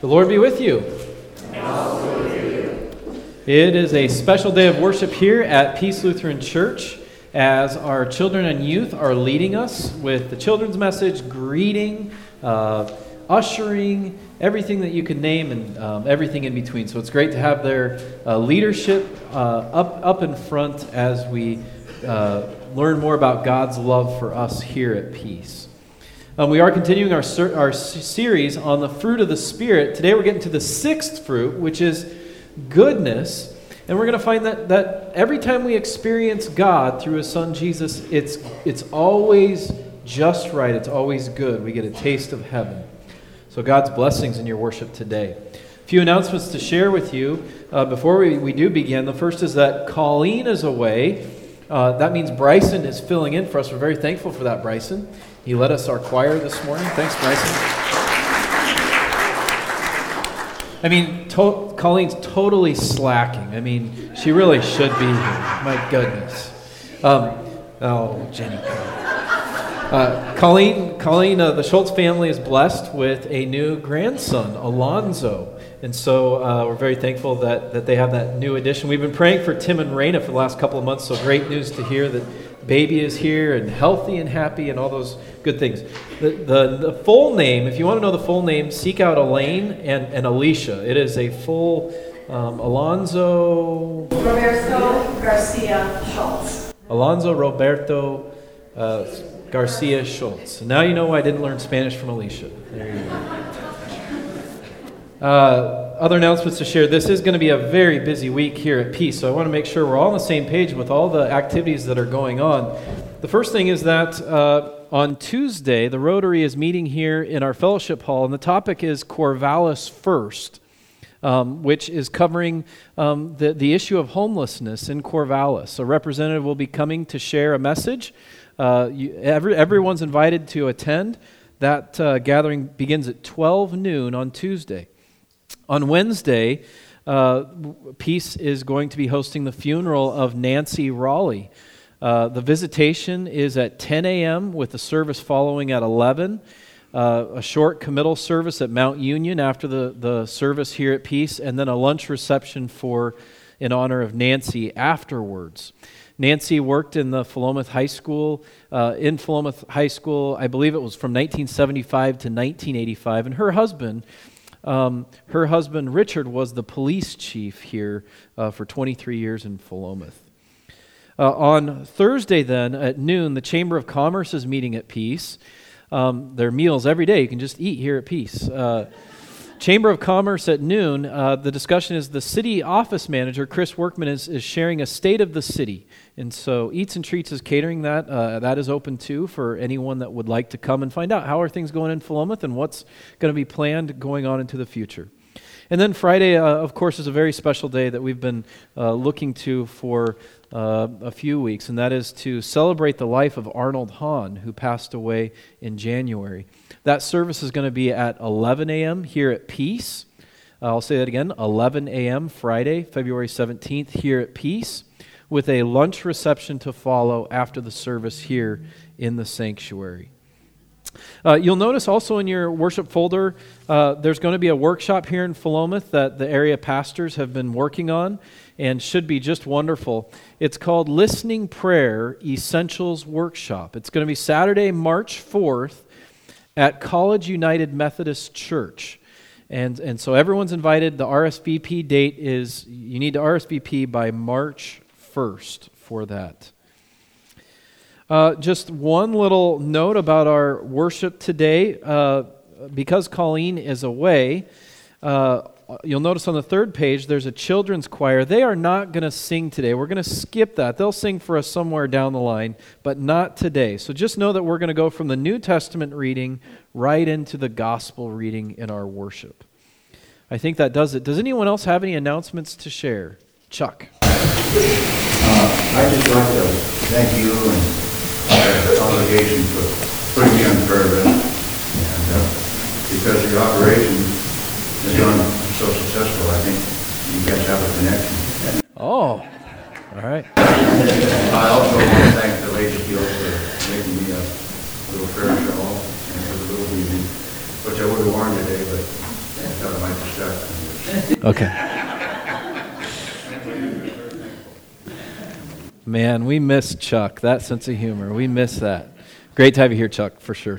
The Lord be with you. It is a special day of worship here at Peace Lutheran Church as our children and youth are leading us with the children's message, greeting, ushering, everything that you could name and everything in between. So it's great to have their leadership up in front as we learn more about God's love for us here at Peace. We are continuing our series on the fruit of the Spirit. Today we're getting to the sixth fruit, which is goodness. And we're going to find that every time we experience God through His Son Jesus, it's always just right. It's always good. We get a taste of heaven. So God's blessings in your worship today. A few announcements to share with you before we do begin. The first is that Colleen is away. That means Bryson is filling in for us. We're very thankful for that, Bryson. He led us our choir this morning. Thanks, Bryson. I mean, Colleen's totally slacking. I mean, she really should be here. My goodness. Jenny. Colleen, the Schultz family is blessed with a new grandson, Alonzo. And so we're very thankful that they have that new addition. We've been praying for Tim and Raina for the last couple of months, so great news to hear that baby is here and healthy and happy and all those good things. The full name, if you want to know the full name, seek out Elaine and Alicia. It is a full Alonzo Roberto Garcia Schultz. Alonzo Roberto Garcia Schultz. And now you know why I didn't learn Spanish from Alicia. There you go. Other announcements to share. This is going to be a very busy week here at Peace, so I want to make sure we're all on the same page with all the activities that are going on. The first thing is that on Tuesday, the Rotary is meeting here in our fellowship hall, and the topic is Corvallis First, which is covering the issue of homelessness in Corvallis. A representative will be coming to share a message. Everyone's invited to attend. That gathering begins at 12 noon on Tuesday. On Wednesday, Peace is going to be hosting the funeral of Nancy Raleigh. The visitation is at 10 a.m. with the service following at 11. A short committal service at Mount Union after the service here at Peace, and then a lunch reception in honor of Nancy afterwards. Nancy worked in the Philomath High School, I believe it was from 1975 to 1985, and her husband Richard was the police chief here for 23 years in Philomath. On Thursday then at noon, the Chamber of Commerce is meeting at Peace. There are meals every day. You can just eat here at Peace. Chamber of Commerce at noon, the discussion is the city office manager, Chris Workman, is sharing a state of the city. And so Eats and Treats is catering that. That is open too for anyone that would like to come and find out how are things going in Philomath and what's going to be planned going on into the future. And then Friday, of course, is a very special day that we've been looking to for a few weeks, and that is to celebrate the life of Arnold Hahn, who passed away in January. That service is going to be at 11 a.m. here at Peace. I'll say that again, 11 a.m. Friday, February 17th here at Peace, with a lunch reception to follow after the service here in the sanctuary. You'll notice also in your worship folder, there's going to be a workshop here in Philomath that the area pastors have been working on and should be just wonderful. It's called Listening Prayer Essentials Workshop. It's going to be Saturday, March 4th at College United Methodist Church. And so everyone's invited. The RSVP date is, you need to RSVP by March 1st for that. Just one little note about our worship today. Because Colleen is away, you'll notice on the third page there's a children's choir. They are not going to sing today. We're going to skip that. They'll sing for us somewhere down the line, but not today. So just know that we're going to go from the New Testament reading right into the gospel reading in our worship. I think that does it. Does anyone else have any announcements to share? Chuck. I'd just like to thank you and our congregation for putting me on the prayer list, and because your operation has gone so successful, I think you guys have a connection. Oh, all right. I also want to thank the Lady Guild for making me a little prayer shawl and for the little evening, which I would have worn today, but tell him I just got Okay. Man, we miss Chuck. That sense of humor. We miss that. Great to have you here, Chuck, for sure.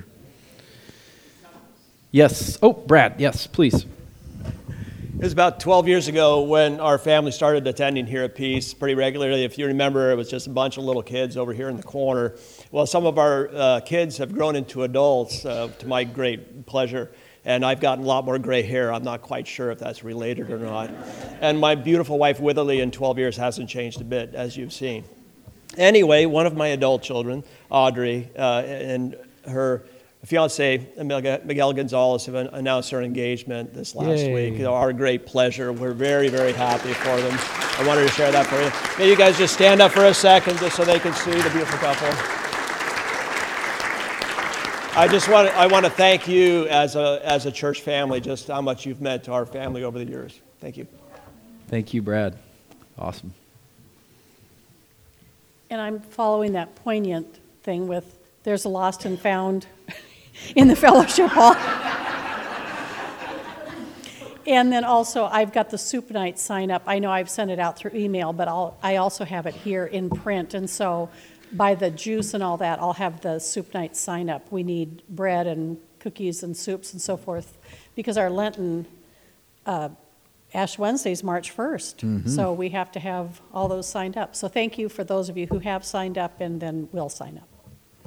Yes. Oh, Brad. Yes, please. It was about 12 years ago when our family started attending here at Peace pretty regularly. If you remember, it was just a bunch of little kids over here in the corner. Well, some of our kids have grown into adults, to my great pleasure, and I've gotten a lot more gray hair. I'm not quite sure if that's related or not. And my beautiful wife, Witherly, in 12 years hasn't changed a bit, as you've seen. Anyway, one of my adult children, Audrey, and her fiance, Miguel Gonzalez, have announced their engagement this last week. Our great pleasure. We're very, very happy for them. I wanted to share that for you. May you guys just stand up for a second just so they can see the beautiful couple. I want to thank you as a church family, just how much you've meant to our family over the years. Thank you. Thank you, Brad. Awesome. And I'm following that poignant thing with there's a lost and found in the fellowship hall. And then also I've got the soup night sign up. I know I've sent it out through email, but I also have it here in print. And so by the juice and all that, I'll have the soup night sign up. We need bread and cookies and soups and so forth because our Lenten Ash Wednesday is March 1st. Mm-hmm. So we have to have all those signed up. So thank you for those of you who have signed up and then will sign up.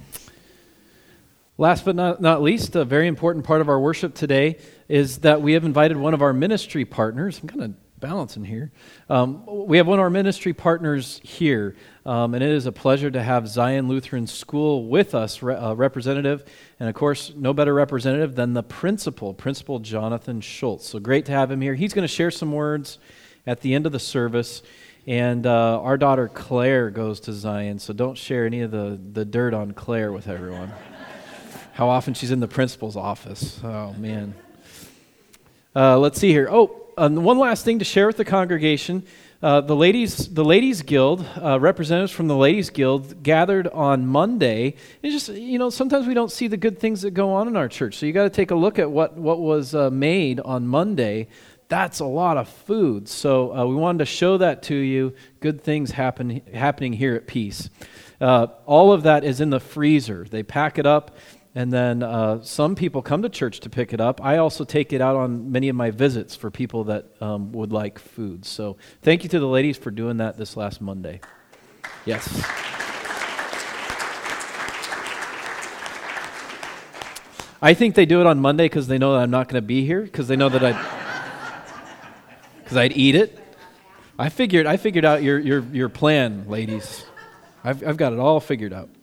Last but not least, a very important part of our worship today is that we have invited one of our ministry partners. I'm kind of balancing here. We have one of our ministry partners here, and it is a pleasure to have Zion Lutheran School with us, representative, and of course, no better representative than the Principal Jonathan Schultz. So great to have him here. He's going to share some words at the end of the service, and our daughter Claire goes to Zion, so don't share any of the dirt on Claire with everyone. How often she's in the principal's office. Oh, man. Let's see here. One last thing to share with the congregation. The Ladies Guild, representatives from the Ladies Guild gathered on Monday. It's just, sometimes we don't see the good things that go on in our church. So you got to take a look at what was made on Monday. That's a lot of food. So we wanted to show that to you. Good things happening here at Peace. All of that is in the freezer. They pack it up. And then some people come to church to pick it up. I also take it out on many of my visits for people that would like food. So thank you to the ladies for doing that this last Monday. Yes. I think they do it on Monday because they know that I'm not going to be here, because they know that I'd eat it. I figured out your plan, ladies. I've got it all figured out.